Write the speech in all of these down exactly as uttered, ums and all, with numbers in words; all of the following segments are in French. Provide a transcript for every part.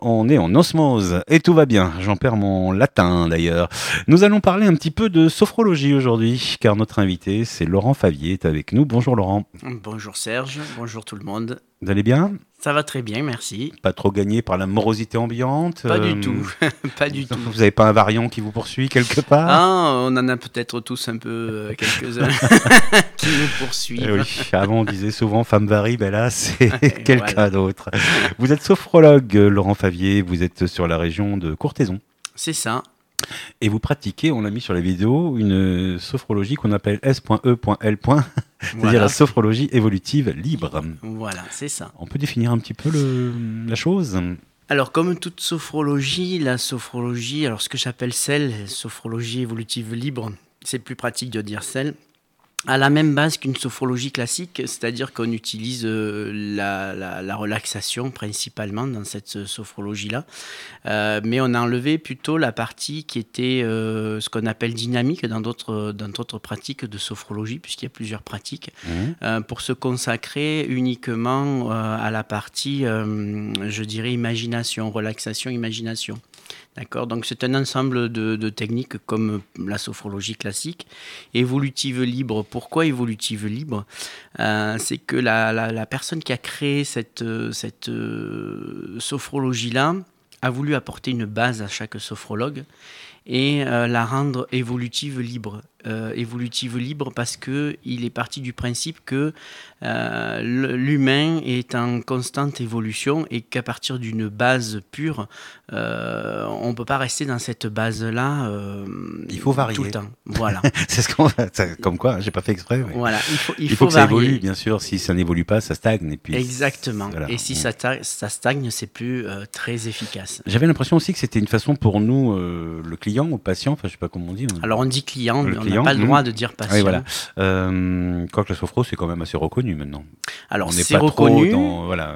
On est en osmose et tout va bien. J'en perds mon latin d'ailleurs. Nous allons parler un petit peu de sophrologie aujourd'hui, car notre invité, c'est Laurent Favier, est avec nous. Bonjour Laurent. Bonjour Serge, bonjour tout le monde. Vous allez bien ? Ça va très bien, merci. Pas trop gagné par la morosité ambiante ? Pas euh, du tout, pas du tout. Vous n'avez pas un variant qui vous poursuit quelque part ? Ah, on en a peut-être tous un peu euh, quelques-uns qui nous poursuivent. Eh oui, avant on disait souvent femme varie, ben là c'est quelqu'un Voilà. d'autre. Vous êtes sophrologue, euh, Laurent Favier, vous êtes sur la région de Courthézon. C'est ça. Et vous pratiquez, on l'a mis sur la vidéo, une sophrologie qu'on appelle S E L. C'est-à-dire Voilà. la sophrologie évolutive libre. Voilà, c'est ça. On peut définir un petit peu le, la chose ? Alors, comme toute sophrologie, la sophrologie, alors ce que j'appelle celle, sophrologie évolutive libre, c'est plus pratique de dire celle, a la même base qu'une sophrologie classique, c'est-à-dire qu'on utilise euh, la, la, la relaxation principalement dans cette euh, sophrologie-là, euh, mais on a enlevé plutôt la partie qui était euh, ce qu'on appelle dynamique dans d'autres, dans d'autres pratiques de sophrologie, puisqu'il y a plusieurs pratiques, Mmh. euh, pour se consacrer uniquement euh, à la partie, euh, je dirais, imagination, relaxation, imagination. D'accord, donc c'est un ensemble de, de techniques comme la sophrologie classique. Évolutive libre, pourquoi évolutive libre ? Euh, C'est que la, la, la personne qui a créé cette, cette euh, sophrologie-là a voulu apporter une base à chaque sophrologue et euh, la rendre évolutive libre. Euh, évolutive libre parce qu'il est parti du principe que euh, l'humain est en constante évolution et qu'à partir d'une base pure, euh, on ne peut pas rester dans cette base-là euh, Il faut varier. tout le temps. Voilà. C'est ce qu'on ça, comme quoi, hein, j'ai pas fait exprès. Mais Voilà. Il faut, il il faut, faut que ça varier. évolue, bien sûr. Si ça n'évolue pas, ça stagne. Et puis, Exactement. voilà. Et si ça, ta- ça stagne, c'est plus euh, très efficace. J'avais l'impression aussi que c'était une façon pour nous, euh, le client ou le patient, enfin je sais pas comment on dit. Alors on dit client, Le mais on client, n'a pas le mmh. droit de dire patient. Oui, voilà. Euh, quoique la sophro, c'est quand même assez reconnu maintenant. Alors On n'est c'est pas reconnu. trop dans, voilà.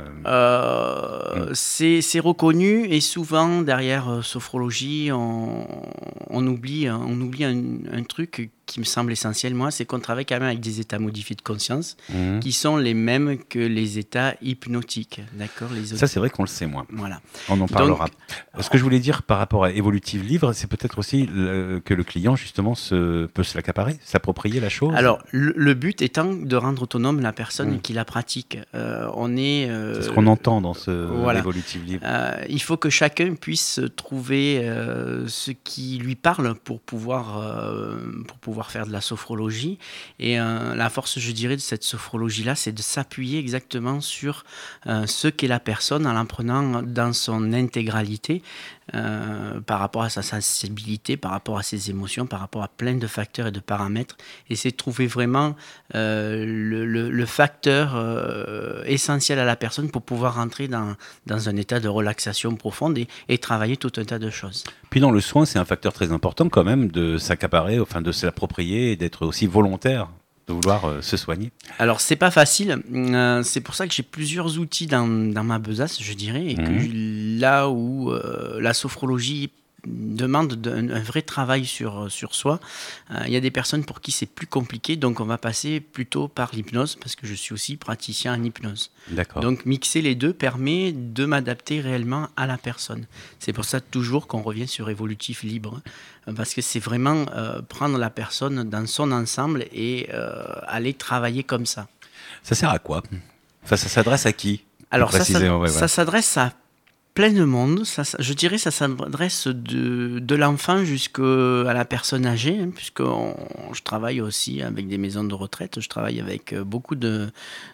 Euh, c'est, c'est reconnu et souvent derrière euh, sophrologie, on, on oublie, on oublie un, un truc qui me semble essentiel, moi, c'est qu'on travaille quand même avec des états modifiés de conscience Mmh. qui sont les mêmes que les états hypnotiques, d'accord, les autres. Ça, c'est vrai qu'on le sait moins. Voilà. On en parlera. Donc, Ce que je voulais dire par rapport à évolutive libre, c'est peut-être aussi le- que le client, justement, se, peut se l'accaparer, s'approprier la chose. Alors, le, le but étant de rendre autonome la personne Mmh. qui la pratique. Euh, on est. euh, C'est ce qu'on entend dans ce voilà. évolutive libre. Euh, il faut que chacun puisse trouver euh, ce qui lui parle pour pouvoir, euh, pour pouvoir faire de la sophrologie. Et euh, la force, je dirais, de cette sophrologie-là, c'est de s'appuyer exactement sur euh, ce qu'est la personne en la prenant dans son intégralité, euh, par rapport à sa sensibilité, par rapport à ses émotions, par rapport à plein de facteurs et de paramètres. Et c'est de trouver vraiment euh, le, le, le facteur euh, essentiel à la personne pour pouvoir rentrer dans, dans un état de relaxation profonde et, et travailler tout un tas de choses. Puis dans le soin, c'est un facteur très important quand même de s'accaparer, enfin de se l'approprier et d'être aussi volontaire de vouloir euh, se soigner. Alors, c'est pas facile. Euh, c'est pour ça que j'ai plusieurs outils dans, dans ma besace, je dirais, et que Mhm. je- là où euh, la sophrologie demande de- un, un vrai travail sur, sur soi, euh, il y a des personnes pour qui c'est plus compliqué, donc on va passer plutôt par l'hypnose, parce que je suis aussi praticien en hypnose. D'accord. Donc mixer les deux permet de m'adapter réellement à la personne. C'est pour ça toujours qu'on revient sur évolutif libre, hein, parce que c'est vraiment euh, prendre la personne dans son ensemble et euh, aller travailler comme ça. Ça sert à quoi ? Enfin, ça s'adresse à qui ? Plus Alors ça, ça, précisément, ouais, ça voilà. s'adresse à plein de monde. Ça, ça- je dirais ça s'adresse de, de l'enfant jusqu'à la personne âgée, hein, puisque on- je travaille aussi avec des maisons de retraite. Je travaille avec euh, beaucoup de,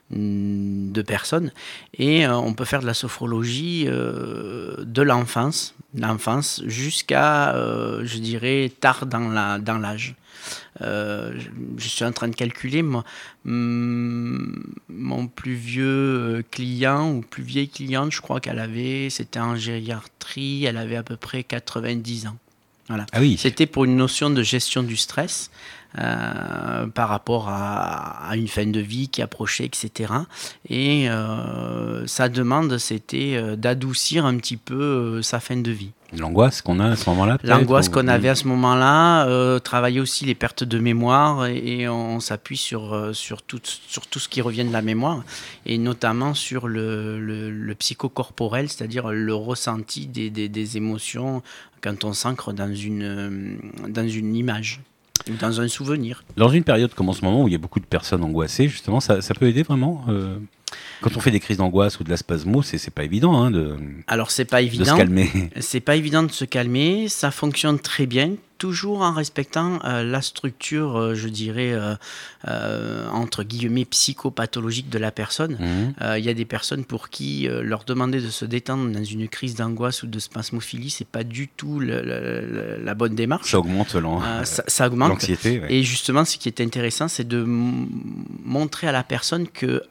de personnes et euh, on peut faire de la sophrologie euh, de l'enfance, l'enfance jusqu'à, euh, je dirais, tard dans la, dans l'âge. Euh, je, je suis en train de calculer, moi, hum, mon plus vieux euh, client ou plus vieille cliente, je crois qu'elle avait, c'était en gériatrie, elle avait à peu près quatre-vingt-dix ans. Voilà. Ah oui. C'était pour une notion de gestion du stress. euh, par rapport à, à une fin de vie qui approchait, et cetera. Et euh, sa demande, c'était euh, d'adoucir un petit peu euh, sa fin de vie. L'angoisse qu'on a à ce moment-là, peut-être, L'angoisse ou... qu'on avait à ce moment-là, euh, travailler aussi les pertes de mémoire et, et on, on s'appuie sur, euh, sur, tout, sur tout ce qui revient de la mémoire et notamment sur le, le, le psychocorporel, c'est-à-dire le ressenti des, des, des émotions quand on s'ancre dans une, dans une image ou dans un souvenir. Dans une période comme en ce moment où il y a beaucoup de personnes angoissées, justement, ça, ça peut aider vraiment euh... Quand on fait des crises d'angoisse ou de la spasmo, c'est, c'est pas évident hein, de, Alors, c'est pas évident. de se calmer. C'est pas évident de se calmer. Ça fonctionne très bien, toujours en respectant euh, la structure, euh, je dirais, euh, euh, entre guillemets, psychopathologique de la personne. Il Mmh. euh, y a des personnes pour qui euh, leur demander de se détendre dans une crise d'angoisse ou de spasmophilie, c'est pas du tout le, le, le, la bonne démarche. Ça augmente l'an... euh, ça, ça augmente. l'anxiété. Ouais. Et justement, ce qui est intéressant, c'est de m- montrer à la personne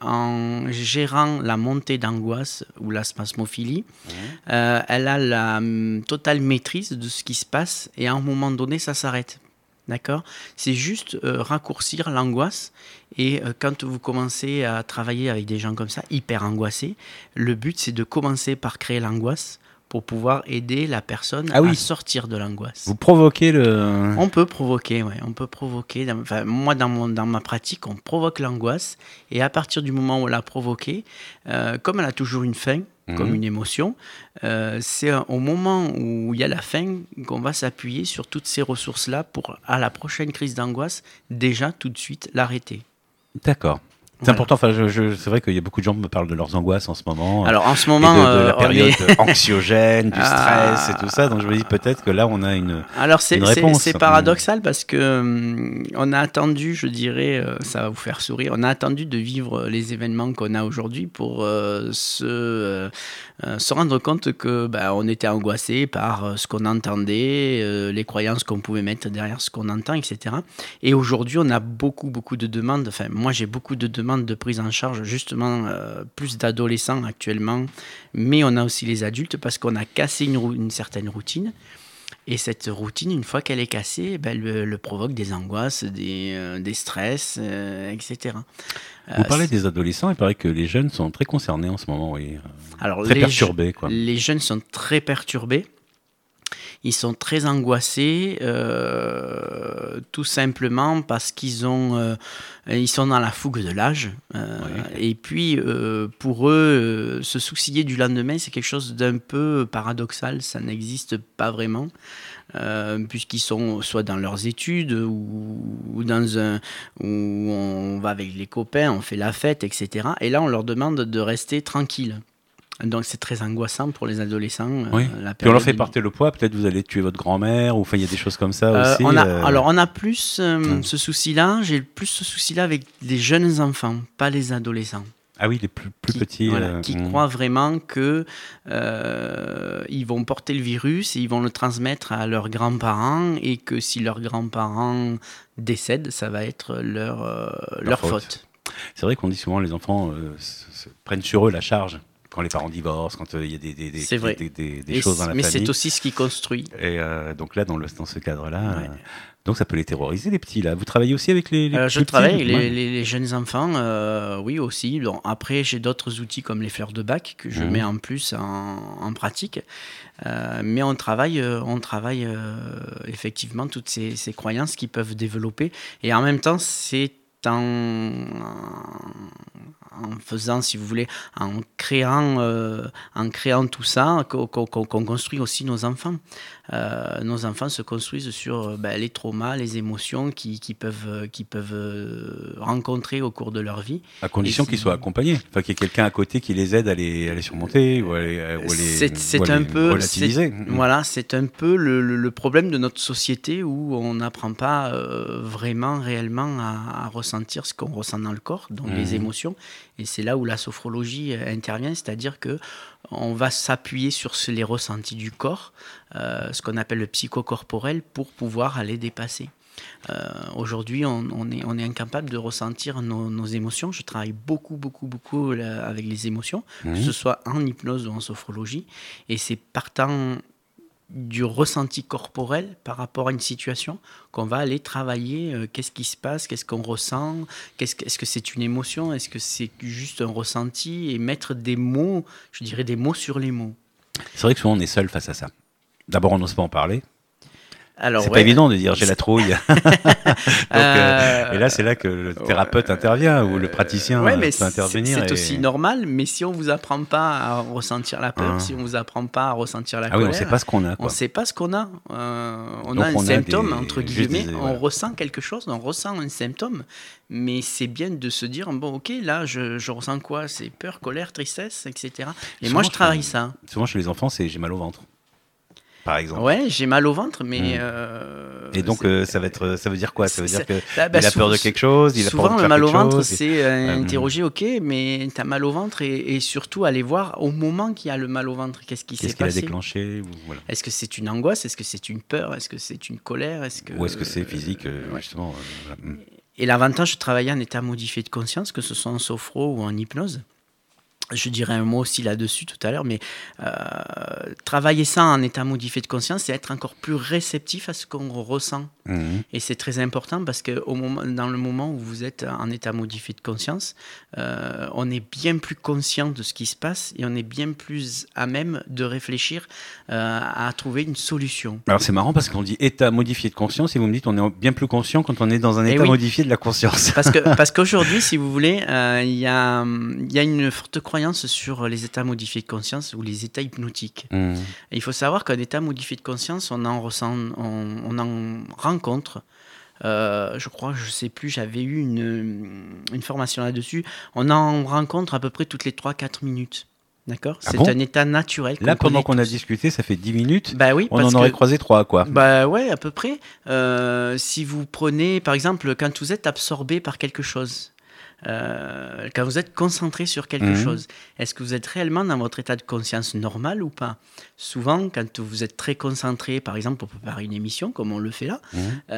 qu'en gérant la montée d'angoisse ou la spasmophilie, mmh. euh, elle a la um, totale maîtrise de ce qui se passe et à un moment donné, ça s'arrête. D'accord ? C'est juste euh, raccourcir l'angoisse et euh, quand vous commencez à travailler avec des gens comme ça, hyper angoissés, le but c'est de commencer par créer l'angoisse pour pouvoir aider la personne ah oui. à sortir de l'angoisse. Vous provoquez le... On peut provoquer, ouais, on peut provoquer. Enfin, moi, dans, mon, dans ma pratique, on provoque l'angoisse et à partir du moment où on l'a provoquée, euh, comme elle a toujours une fin, mmh. comme une émotion, euh, c'est au moment où il y a la fin qu'on va s'appuyer sur toutes ces ressources-là pour, à la prochaine crise d'angoisse, déjà tout de suite l'arrêter. D'accord. C'est voilà. important, enfin, je, je, c'est vrai qu'il y a beaucoup de gens qui me parlent de leurs angoisses en ce moment. Alors en ce moment, et de, de la euh, période est... anxiogène, du stress ah, et tout ça. Donc je me dis peut-être que là on a une, Alors c'est, une réponse. C'est, c'est paradoxal parce que hum, on a attendu, je dirais, euh, ça va vous faire sourire, on a attendu de vivre les événements qu'on a aujourd'hui pour euh, se, euh, euh, se rendre compte que bah, on était angoissé par euh, ce qu'on entendait, euh, les croyances qu'on pouvait mettre derrière ce qu'on entend, et cetera. Et aujourd'hui, on a beaucoup, beaucoup de demandes. Enfin, moi, j'ai beaucoup de demandes de prise en charge, justement, euh, plus d'adolescents actuellement, mais on a aussi les adultes parce qu'on a cassé une, une certaine routine. Et cette routine, une fois qu'elle est cassée, ben, elle, elle provoque des angoisses, des, euh, des stress, euh, et cetera. Vous euh, parlez des adolescents, il paraît que les jeunes sont très concernés en ce moment, oui. Alors, très les perturbés, quoi. Les jeunes sont très perturbés. Ils sont très angoissés, euh, tout simplement parce qu'ils ont, euh, ils sont dans la fougue de l'âge. Euh, ouais. Et puis, euh, pour eux, euh, se soucier du lendemain, c'est quelque chose d'un peu paradoxal. Ça n'existe pas vraiment. Euh, puisqu'ils sont soit dans leurs études ou, ou dans un où on va avec les copains, on fait la fête, et cetera. Et là, on leur demande de rester tranquille. Donc c'est très angoissant pour les adolescents. Oui. Euh, la Puis on leur fait porter le poids, peut-être vous allez tuer votre grand-mère, ou enfin il y a des choses comme ça euh, aussi. On a, euh... Alors on a plus euh, hum. ce souci-là, j'ai plus ce souci-là avec les jeunes enfants, pas les adolescents. Ah oui, les plus, plus qui, petits. Voilà, euh, qui hum. croient vraiment qu'ils euh, vont porter le virus et ils vont le transmettre à leurs grands-parents et que si leurs grands-parents décèdent, ça va être leur, euh, leur, leur faute. faute. C'est vrai qu'on dit souvent les enfants euh, se, se prennent sur eux la charge. Quand les parents divorcent, quand il euh, y a des, des, des, des, des, des, des choses dans la mais famille. Mais c'est aussi ce qui construit. Et euh, donc là, dans, le, dans ce cadre-là, ouais. euh, donc ça peut les terroriser, les petits. Là. Vous travaillez aussi avec les, les euh, petits Je travaille avec ouais. les, les, les jeunes enfants, euh, oui aussi. Bon, après, j'ai d'autres outils comme les fleurs de bac que je mmh. mets en plus en, en pratique. Euh, mais on travaille, euh, on travaille euh, effectivement toutes ces, ces croyances qui peuvent développer. Et en même temps, c'est en... en faisant, si vous voulez, en créant, euh, en créant tout ça, qu'on, qu'on, qu'on construit aussi nos enfants. Euh, nos enfants se construisent sur ben, les traumas, les émotions qu'ils qui peuvent, qui peuvent rencontrer au cours de leur vie. À condition qu'ils soient accompagnés, enfin qu'il y ait quelqu'un à côté qui les aide à les, à les surmonter ou à les, ou à les, c'est, c'est ou à un les peu, relativiser. C'est, voilà, c'est un peu le, le, le problème de notre société où on n'apprend pas euh, vraiment, réellement à, à ressentir ce qu'on ressent dans le corps, donc mmh. les émotions. Et c'est là où la sophrologie intervient, c'est-à-dire qu'on va s'appuyer sur les ressentis du corps, euh, ce qu'on appelle le psychocorporel, pour pouvoir aller dépasser. Euh, aujourd'hui, on, on, est, on est incapable de ressentir nos, nos émotions. Je travaille beaucoup, beaucoup, beaucoup là, avec les émotions, mmh. que ce soit en hypnose ou en sophrologie. Et c'est partant du ressenti corporel par rapport à une situation qu'on va aller travailler. Euh, qu'est-ce qui se passe? Qu'est-ce qu'on ressent? Qu'est-ce que, est-ce que c'est une émotion? Est-ce que c'est juste un ressenti? Et mettre des mots, je dirais des mots sur les mots. C'est vrai que souvent on est seul face à ça. D'abord, on n'ose pas en parler. Alors, c'est ouais. pas évident de dire j'ai la trouille. Donc, euh, et là, c'est là que le thérapeute ouais, intervient ou le praticien ouais, mais peut intervenir. C'est, c'est et... aussi normal, mais si on vous apprend pas à ressentir la peur, ah. si on vous apprend pas à ressentir la ah colère, oui, on sait pas ce qu'on a. Quoi. On sait pas ce qu'on a. Euh, on Donc a un on symptôme a des... entre guillemets. des... On voilà. ressent quelque chose, on ressent un symptôme, mais c'est bien de se dire bon, ok, là, je, je ressens quoi? C'est peur, colère, tristesse, et cetera. Et souvent, moi, je travaille chez... ça. Souvent chez les enfants, c'est j'ai mal au ventre. Par exemple. Ouais, j'ai mal au ventre, mais. Mmh. Euh, et donc, euh, ça va être, ça veut dire quoi? Ça veut dire que bah, bah, il a souvent, peur de quelque chose, il a souvent, peur de faire le mal au quelque ventre, chose, c'est euh, mmh. interroger, ok, mais t'as mal au ventre et, et surtout aller voir au moment qu'il y a le mal au ventre, qu'est-ce qui qu'est-ce s'est qu'il passé? a déclenché ou, voilà. Est-ce que c'est une angoisse? Est-ce que c'est une peur? Est-ce que c'est une colère? Est-ce que ou est-ce que c'est physique euh, ouais. justement euh, voilà. Et l'avantage de travailler en état modifié de conscience, que ce soit en sophro ou en hypnose. Je dirais un mot aussi là-dessus tout à l'heure, mais euh, travailler ça en état modifié de conscience, c'est être encore plus réceptif à ce qu'on ressent. Mmh. Et c'est très important parce que au moment, dans le moment où vous êtes en état modifié de conscience, euh, on est bien plus conscient de ce qui se passe et on est bien plus à même de réfléchir euh, à trouver une solution. Alors c'est marrant parce qu'on dit état modifié de conscience et vous me dites on est bien plus conscient quand on est dans un état oui. modifié de la conscience. Parce, que, parce qu'aujourd'hui, si vous voulez, il euh, y, a, y a une forte croyance sur les états modifiés de conscience ou les états hypnotiques. Mmh. Et il faut savoir qu'un état modifié de conscience, on en ressent, on, on en rencontre. Euh, je crois, je ne sais plus, j'avais eu une, une formation là-dessus. On en rencontre à peu près toutes les trois à quatre minutes. D'accord ? Ah C'est bon un état naturel. Là, pendant qu'on tous. a discuté, ça fait dix minutes. Bah oui, on en aurait que, croisé trois, quoi. Bah ouais, à peu près. Euh, si vous prenez, par exemple, quand vous êtes absorbé par quelque chose. Euh, quand vous êtes concentré sur quelque mmh. chose, est-ce que vous êtes réellement dans votre état de conscience normal ou pas? Souvent, quand vous êtes très concentré, par exemple, pour préparer une émission, comme on le fait là, mmh.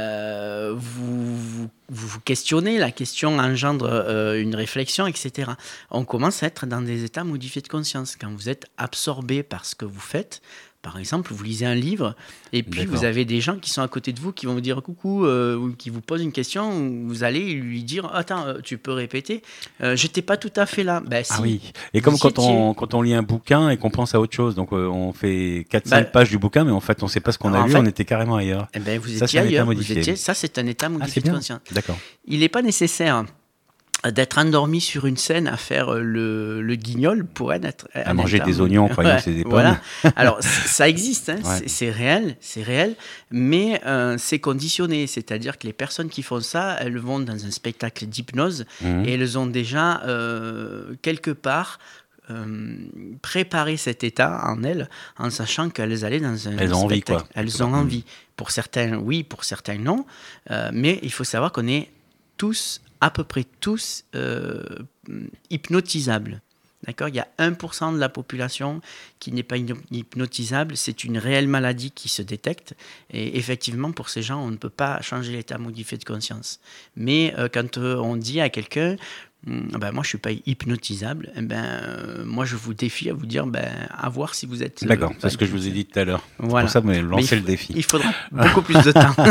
euh, vous, vous, vous questionnez, la question engendre euh, une réflexion, et cetera. On commence à être dans des états modifiés de conscience. Quand vous êtes absorbé par ce que vous faites, par exemple, vous lisez un livre et puis D'accord. vous avez des gens qui sont à côté de vous qui vont vous dire coucou euh, ou qui vous posent une question. Vous allez lui dire attends, euh, tu peux répéter euh, j'étais pas tout à fait là. Ben, si, ah oui. Et comme quand on, quand on lit un bouquin et qu'on pense à autre chose, donc euh, on fait quatre cinq ben, pages du bouquin, mais en fait on sait pas ce qu'on a lu, fait, on était carrément ailleurs. Eh ben, vous ça, étiez ailleurs. Vous étiez, ça c'est un état modifié ah, de conscience. D'accord. Il n'est pas nécessaire d'être endormi sur une scène à faire le, le guignol pour être à, à manger des oignons en croyant ouais, que c'est des pommes. Voilà. Alors ça existe, hein, ouais. c'est, c'est réel, c'est réel, mais euh, c'est conditionné, c'est-à-dire que les personnes qui font ça, elles vont dans un spectacle d'hypnose mmh. et elles ont déjà euh, quelque part euh, préparé cet état en elles, en sachant qu'elles allaient dans un elles ont spectacle. Envie, quoi. Elles ont envie. Pour certains, oui, pour certains, non. Euh, mais il faut savoir qu'on est tous à peu près tous euh, hypnotisables. D'accord ? Il y a un pour cent de la population qui n'est pas hypnotisable. C'est une réelle maladie qui se détecte. Et effectivement, pour ces gens, on ne peut pas changer l'état modifié de conscience. Mais euh, quand euh, on dit à quelqu'un ben, moi je ne suis pas hypnotisable, ben, euh, moi je vous défie à vous dire ben, à voir si vous êtes... D'accord, euh, c'est ce que je vous ai dit tout à l'heure. Voilà. C'est pour ça que vous lancez faut, le défi. Il faudra beaucoup plus de temps.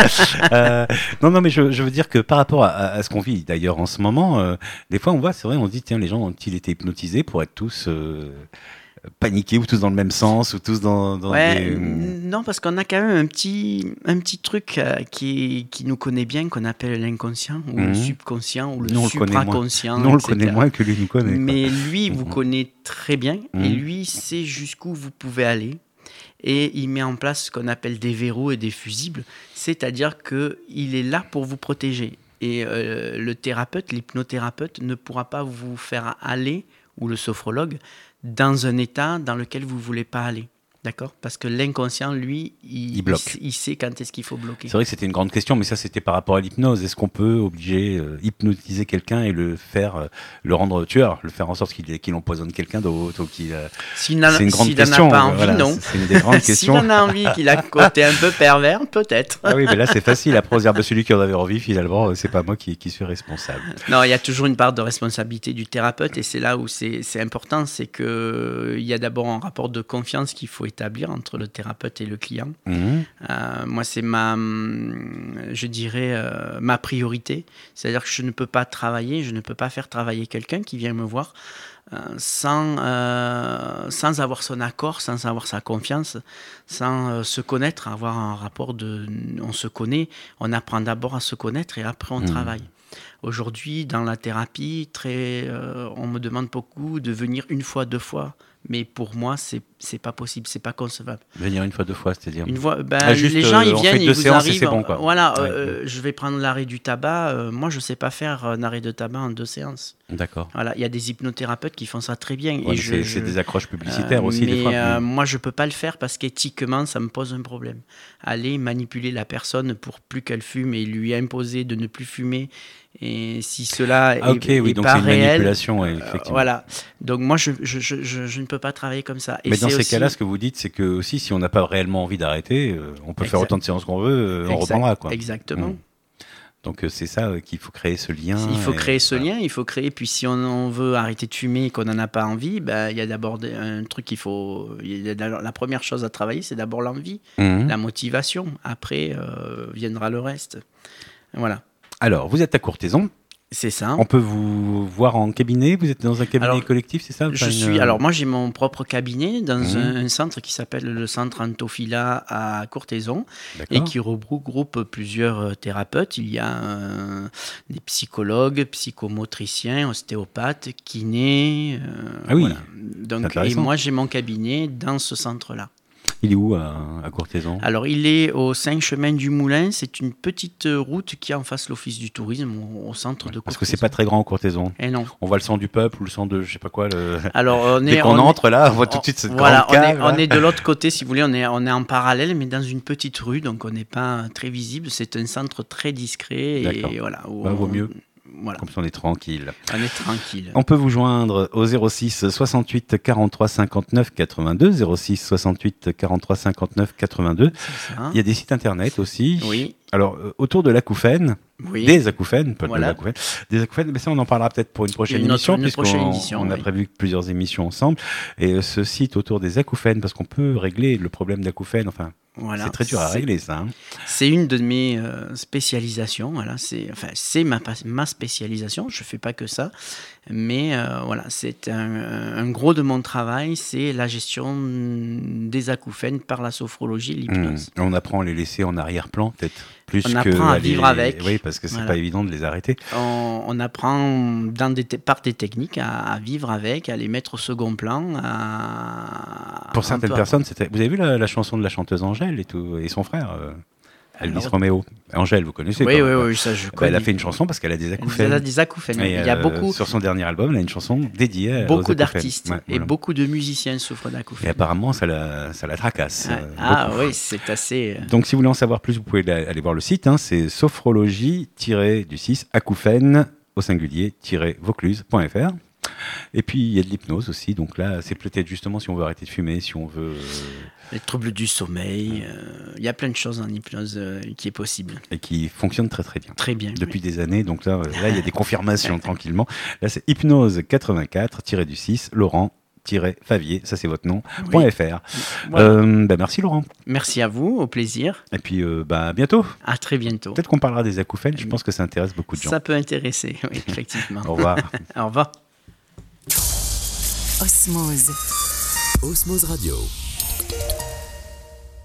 euh, non, non, mais je, je veux dire que par rapport à, à ce qu'on vit d'ailleurs en ce moment, euh, des fois on voit, c'est vrai, on se dit tiens, les gens ont-ils été hypnotisés pour être tous... Euh, paniqués ou tous dans le même sens ou tous dans, dans ouais, des... Non, parce qu'on a quand même un petit, un petit truc euh, qui, qui nous connaît bien, qu'on appelle l'inconscient ou mmh. le subconscient ou le nous, supraconscient. Nous, on le connaît moins que lui nous connaît. Mais lui, vous mmh. connaît très bien mmh. et lui sait jusqu'où vous pouvez aller. Et il met en place ce qu'on appelle des verrous et des fusibles, c'est-à-dire qu'il est là pour vous protéger. Et euh, le thérapeute, l'hypnothérapeute ne pourra pas vous faire aller, ou le sophrologue, dans un état dans lequel vous ne voulez pas aller. D'accord ? Parce que l'inconscient, lui, il, il bloque. Il, il sait quand est-ce qu'il faut bloquer. C'est vrai que c'était une grande question, mais ça, c'était par rapport à l'hypnose. Est-ce qu'on peut obliger, euh, hypnotiser quelqu'un et le faire, euh, le rendre tueur, le faire en sorte qu'il, qu'il empoisonne quelqu'un d'autre ou qu'il, euh... S'il n'en, c'est une grande s'il question. S'il n'en a pas envie, voilà, non. C'est une des grandes questions. S'il en a envie, qu'il a un côté un peu pervers, peut-être. Ah oui, mais là, c'est facile. Après, on se dit, bah, celui qui en avait envie, finalement, c'est pas moi qui, qui suis responsable. Non, il y a toujours une part de responsabilité du thérapeute et c'est là où c'est, c'est important. C'est qu'il y a d'abord un rapport de confiance qu'il faut établir entre le thérapeute et le client. Mmh. Euh, moi, c'est ma, je dirais, euh, ma priorité. C'est-à-dire que je ne peux pas travailler, je ne peux pas faire travailler quelqu'un qui vient me voir euh, sans, euh, sans avoir son accord, sans avoir sa confiance, sans euh, se connaître, avoir un rapport de... On se connaît, on apprend d'abord à se connaître et après on mmh. travaille. Aujourd'hui, dans la thérapie, très, euh, on me demande beaucoup de venir une fois, deux fois. Mais pour moi, c'est c'est pas possible, c'est pas concevable. Venir une fois, deux fois, c'est-à-dire une fois, ben, ah, juste, les gens, ils euh, viennent, ils vous arrivent. C'est bon, quoi. Voilà, ouais. euh, je vais prendre l'arrêt du tabac. Euh, moi, je sais pas faire un arrêt de tabac en deux séances. D'accord. Voilà, il y a des hypnothérapeutes qui font ça très bien. Ouais, et c'est, je, c'est je, des accroches publicitaires euh, aussi, mais, des fois. Euh, moi, je peux pas le faire parce qu'éthiquement, ça me pose un problème. Aller manipuler la personne pour plus qu'elle fume et lui imposer de ne plus fumer. Et si cela ah, ok, est, oui, est donc pas c'est une réel, manipulation, ouais, effectivement. Euh, voilà. Donc moi, je, je, je, je, je ne peux pas travailler comme ça. Et mais dans ces aussi... cas-là, ce que vous dites, c'est que aussi, si on n'a pas réellement envie d'arrêter, euh, on peut exact. faire autant de séances qu'on veut, euh, on exact. reprendra, quoi. Exactement. Mmh. Donc euh, c'est ça euh, qu'il faut créer ce lien. Il faut et, créer ce voilà. lien, il faut créer. Puis si on, on veut arrêter de fumer et qu'on n'en a pas envie, ben, il y a d'abord un truc qu'il faut. Il y a la première chose à travailler, c'est d'abord l'envie, mmh. la motivation. Après euh, viendra le reste. Voilà. Alors, vous êtes à Courthézon. C'est ça. On peut vous voir en cabinet. Vous êtes dans un cabinet alors, collectif, c'est ça? Je une... suis. Alors moi, j'ai mon propre cabinet dans mmh. un, un centre qui s'appelle le Centre Antophila à Courthézon et qui regroupe plusieurs thérapeutes. Il y a euh, des psychologues, psychomotriciens, ostéopathes, kinés. Euh, ah oui. Voilà. Donc, et moi, j'ai mon cabinet dans ce centre-là. Il est où à, à Courthézon? Alors, il est au cinq chemin du Moulin. C'est une petite route qui est en face l'office du tourisme au, au centre de Courthézon. Parce que c'est pas très grand, Courthézon. Et non. On voit le sang du peuple ou le sang de je sais pas quoi. Le... Alors, on est, Dès qu'on on entre est, là, on voit on, tout de suite cette voilà, grande cave. On est, on est de l'autre côté, si vous voulez. On est, on est en parallèle, mais dans une petite rue, donc on n'est pas très visible. C'est un centre très discret. D'accord. Et voilà. Bah, vaut mieux. Voilà. Comme ça, on est tranquille. On est tranquille. On peut vous joindre au zéro six soixante-huit quarante-trois cinquante-neuf quatre-vingt-deux. zéro six soixante-huit quarante-trois cinquante-neuf quatre-vingt-deux. Il y a des sites internet aussi. Oui. Alors, euh, autour de l'acouphène, oui. des acouphènes, pas voilà. de l'acouphène, des acouphènes, mais ça, on en parlera peut-être pour une prochaine une émission, puisqu'on émission, on oui. a prévu plusieurs émissions ensemble. Et euh, ce site autour des acouphènes, parce qu'on peut régler le problème d'acouphènes, enfin, voilà. c'est très dur à c'est, régler, ça. Hein. C'est une de mes euh, spécialisations, voilà, c'est, enfin, c'est ma, ma spécialisation, je ne fais pas que ça, mais euh, voilà, c'est un, un gros de mon travail, c'est la gestion des acouphènes par la sophrologie et l'hypnose. Mmh. On apprend à les laisser en arrière-plan, peut-être. Plus on que apprend à les... vivre avec. Oui, parce que c'est voilà. pas évident de les arrêter. On, on apprend dans des te- par des techniques à, à vivre avec, à les mettre au second plan. À... Pour certaines peu... personnes, c'était... vous avez vu la, la chanson de la chanteuse Angèle et, tout, et son frère euh... Elvis Alors, Roméo. Angèle, vous connaissez? Oui, quoi, oui, quoi. oui, ça je bah, connais. Elle a fait une chanson parce qu'elle a des acouphènes. Elle a des acouphènes. Et, il y a euh, beaucoup. Sur son dernier album, elle a une chanson dédiée beaucoup aux d'artistes ouais, et voilà. beaucoup de musiciens souffrent d'acouphènes. Et apparemment, ça la, ça la tracasse. Ah, euh, ah oui, c'est assez. Donc, si vous voulez en savoir plus, vous pouvez aller voir le site. Hein, c'est sophrologie du six acouphènes au singulier vaucluse point f r. Et puis il y a de l'hypnose aussi, donc là c'est peut-être justement si on veut arrêter de fumer, si on veut... Euh... Les troubles du sommeil, il euh, y a plein de choses en hypnose euh, qui est possible. Et qui fonctionne très très bien. Très bien. Depuis oui. des années, donc là il là, y a des confirmations tranquillement. Là c'est hypnose quatre-vingt-quatre du six, Laurent Favier, ça c'est votre nom, oui. .fr. Voilà. Euh, bah, merci Laurent. Merci à vous, au plaisir. Et puis euh, bah, à bientôt. À très bientôt. Peut-être qu'on parlera des acouphènes, je pense que ça intéresse beaucoup de gens. Ça peut intéresser, oui, effectivement. Au revoir. Au revoir. Osmose. Osmose Radio.